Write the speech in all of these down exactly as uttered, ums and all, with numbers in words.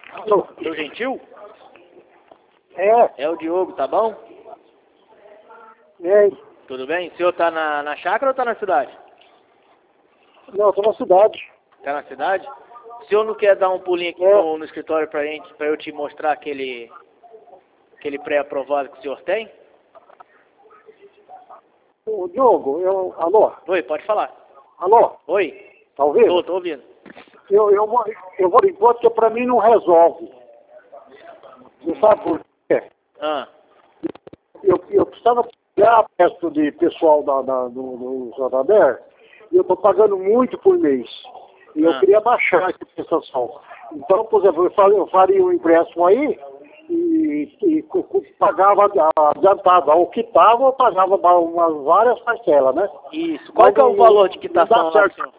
Alô? Seu Gentil? É, É o Diogo, tá bom? é. Tudo bem? O senhor tá na, na chácara ou tá na cidade? Não, tô na cidade. Tá na cidade? O senhor não quer dar um pulinho aqui É. no, no escritório pra gente, pra eu te mostrar aquele, aquele pré-aprovado que o senhor tem? Ô, Diogo, eu... Alô? Oi, pode falar. Alô? Oi, Tá ouvindo? tô, tô ouvindo. Eu, eu, vou, eu vou embora porque pra mim não resolve. Você sabe por quê? Ah, Eu, eu precisava pegar perto de pessoal da, da, do, do Santander e eu tô pagando muito por mês. E eu Ah. queria baixar essa prestação. Então, por exemplo, eu faria, eu faria um empréstimo aí e, e cu- cu- pagava adiantado. Ou quitava ou pagava ba- umas várias parcelas, né? isso. Qual Mas que é o não- valor de não quitação dá lá do certo. senhor?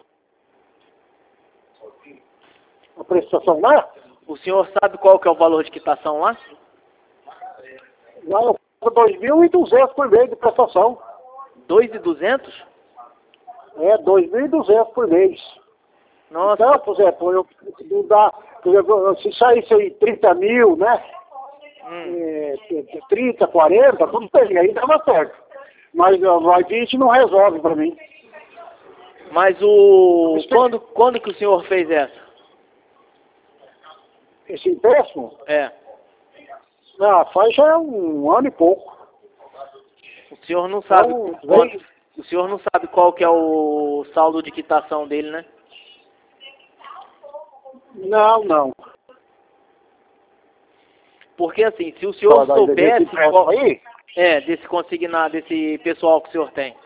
A prestação lá, O senhor sabe qual que é o valor de quitação lá? lá eu pago dois mil e duzentos por mês de prestação. dois mil e duzentos? É, dois mil e duzentos por mês. Nossa, Então, por exemplo, eu, não dá, por exemplo, se saísse aí trinta mil, né? hum. É, trinta, quarenta, tudo bem, aí dava certo. Mas ó, vai vinte não resolve pra mim. Mas o... Mas tem- Quando, quando que o senhor fez essa? Esse empréstimo, É. ah, faz já um ano e pouco. O senhor não sabe Então, quanto, vem- o senhor não sabe qual que é o saldo de quitação dele, né? Não, não. Porque assim, se o senhor Ó, desse soubesse empréstimo qual, aí, é, desse consignado, desse pessoal que o senhor tem.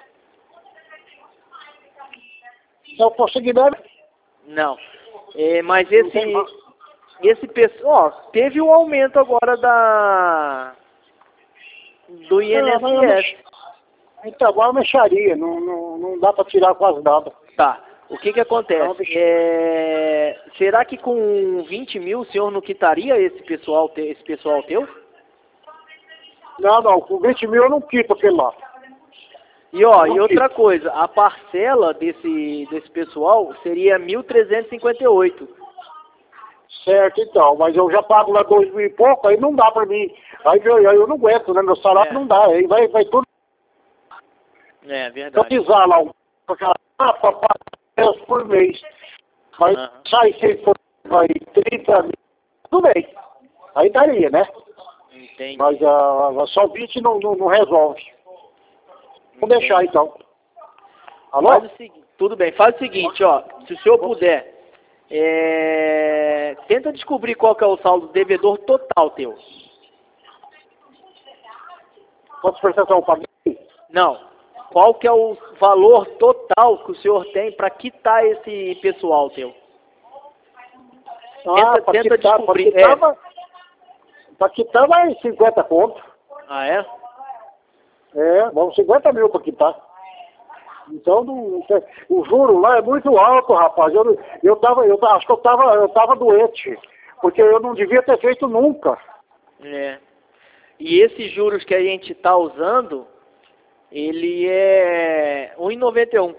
eu consegui dar. Não. É, mas Não tem esse mais. esse pessoal, ó, teve um aumento agora da do Não, mas eu I N S S. mex- Então, agora eu mexaria, não, não, não dá pra tirar quase nada. Tá. O que que Não, acontece? bicho. É, será que com vinte mil o senhor não quitaria esse pessoal, te- esse pessoal teu? Não, não, com vinte mil eu não quito aquele lá. E ó, Não e outra quito. coisa, a parcela desse, desse pessoal seria mil trezentos e cinquenta e oito. Certo, então, mas eu já pago lá dois mil e pouco, aí não dá pra mim. Aí eu, aí eu não aguento, né? Meu salário É. não dá, aí vai, vai tudo É verdade. pisar lá, um- aquela capa, paga por mês. Mas Aham. sai se for aí, trinta mil, tudo bem. Aí daria, né? Entendi. Mas ah, só vinte não, não, não resolve. Vamos deixar Entendi. então. Alô? Faz o seguinte, tudo bem, faz o seguinte, ó, se o senhor puder, é, tenta descobrir qual que é o saldo devedor total teu. Quantas prestação eu paguei? Não, qual que é o valor total que o senhor tem para quitar esse pessoal teu? Ah, Tenta, pra tenta quitar, pra descobrir. quitar, É. vai- pra quitar vai cinquenta pontos. Ah, é? É, vamos cinquenta mil pra quitar. Então, não tem- o juro lá é muito alto, rapaz. Eu, eu tava, eu acho que eu tava, eu tava doente, porque eu não devia ter feito nunca. É. E esses juros que a gente está usando, ele é um vírgula noventa e um.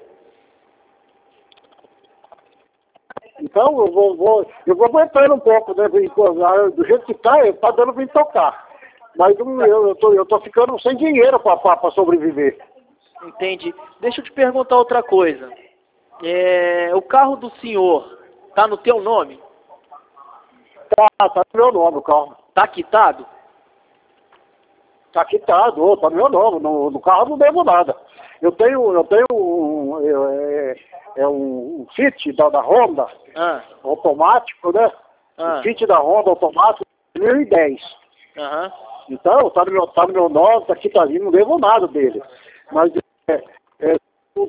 Então, eu vou, vou, eu vou aguentando um pouco, né? Do jeito que tá, tá dando pra me tocar. Mas não- eu, eu, tô, eu tô ficando sem dinheiro pra, pra, pra sobreviver. Entendi. Deixa eu te perguntar outra coisa. É, o carro do senhor tá no teu nome? Tá, tá no meu nome o carro. Tá quitado? Tá quitado, ô, tá no meu nome. No, no carro eu não devo nada. Eu tenho, eu tenho um, é, é um, um Fit da, da Honda, Ah, automático, né? ah, O Fit da Honda automático dois mil e dez. aham. Então, tá no meu, tá no meu nome, tá quitadinho, não devo nada dele. Mas é, é, o-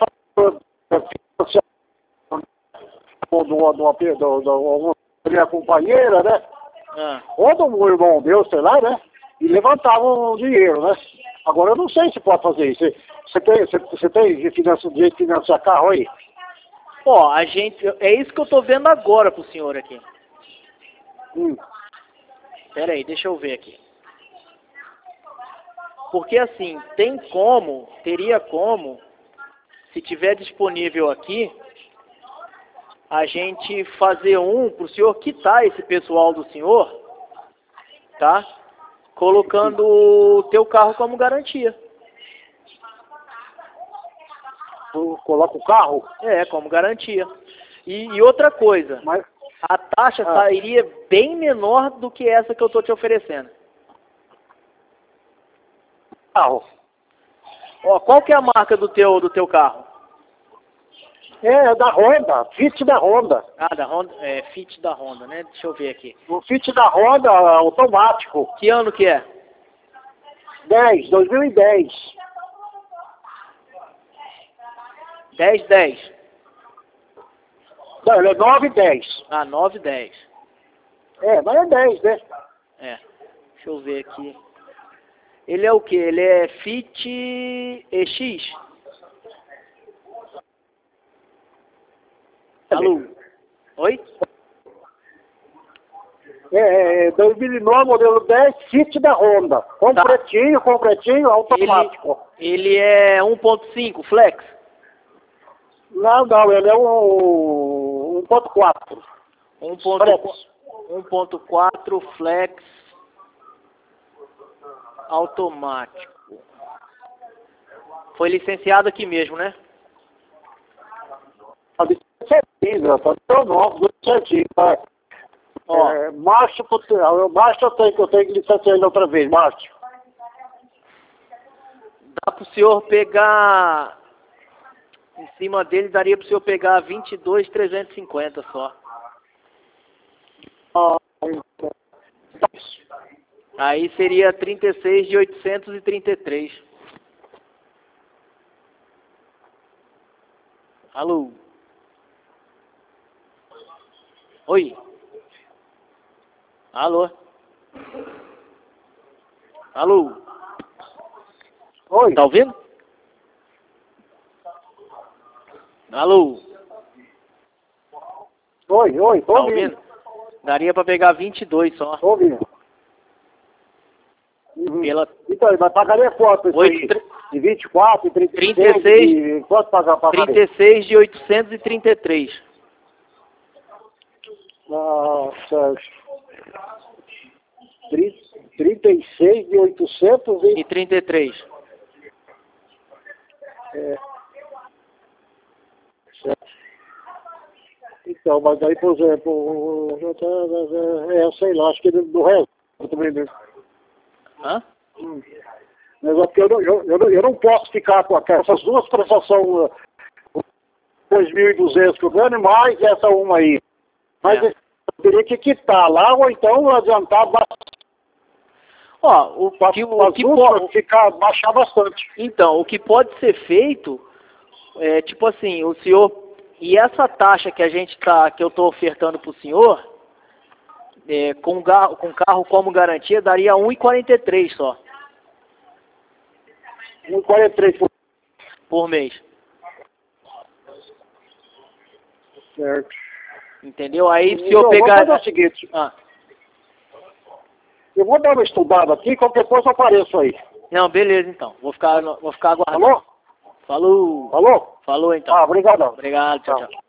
do, do, do, do, do, minha companheira, né? Ah. Ou do irmão meu, sei lá, né? E levantavam o dinheiro, né? Agora eu não sei se pode fazer isso. Você tem, você, você tem de financiar, de financiar carro aí? Ó, a gente. É isso que eu tô vendo agora pro senhor aqui. Hum. Pera aí, deixa eu ver aqui. Porque assim, tem como, teria como, se tiver disponível aqui, a gente fazer um para o senhor quitar esse pessoal do senhor, tá? Colocando o teu carro como garantia. Eu coloco o carro? É, como garantia. E, e outra coisa, Mas... a taxa ah. sairia bem menor do que essa que eu estou te oferecendo. Carro. Ó, qual que é a marca do teu, do teu carro? É, da Honda, Fit da Honda. Ah, da Honda, é, Fit da Honda, né? Deixa eu ver aqui. O Fit da Honda automático. Que ano que é? dez, dois mil e dez. dez, dez. Não, ele é nove e dez. Ah, nove, dez. É, mas é dez, né? É. Deixa eu ver aqui. Ele é o que? Ele é Fit E X? Alô? Oi? É, é dois mil e nove, modelo dez, Fit da Honda. Completinho, tá. completinho, automático. Ele, ele é um ponto cinco, flex? Não, não, ele é um um ponto quatro. um ponto quatro flex automático. Foi licenciado aqui mesmo, né? Certinho, tá tão novo, certinho, tá? Ó, é, macho, macho eu tenho, eu tenho que licenciar ele outra vez, macho. Dá pro senhor pegar, em cima dele daria pro senhor pegar vinte e dois mil trezentos e cinquenta só. Ah, aí seria trinta e seis mil oitocentos e trinta e três. Alô? Oi? Alô? Alô? Oi? Tá ouvindo? Alô? Oi, oi, tô Tá ouvindo. ouvindo? Daria pra pegar vinte e dois só. Tô ouvindo. Uhum. Pela... Então, mas pagaria quanto isso Oito, aí? tre... De vinte e quatro, trinta e seis? trinta e seis, de... Quanto pagar, pagaria? trinta e seis de oitocentos e trinta e três. Nossa... trinta e seis de oitocentos e... E trinta e três. É. Então, mas aí, por exemplo, é, sei lá, acho que do resto também mesmo. Hã? Hum. Mas é porque eu não, eu, eu, não, eu não posso ficar com essas duas prestações, dois mil e duzentos que eu ganho, mais essa uma aí. Mas É. eu teria que quitar lá, ou então adiantar bastante. Ó, o que, o que pode ficar, baixar bastante. Então, o que pode ser feito é tipo assim, o senhor e essa taxa que a gente tá, que eu estou ofertando para o senhor, é, com carro, com carro como garantia, daria um e quarenta e três só. um e quarenta e três por... por mês. Certo. Entendeu? Aí se Então, eu pegar... vou fazer o seguinte. Ah. Eu vou dar uma estudada aqui, qualquer coisa eu apareço aí. Não, beleza então. Vou ficar, vou ficar aguardando. Falou? Falou. Falou? Falou então. Ah, obrigado. Obrigado, tchau, Tchau. tchau.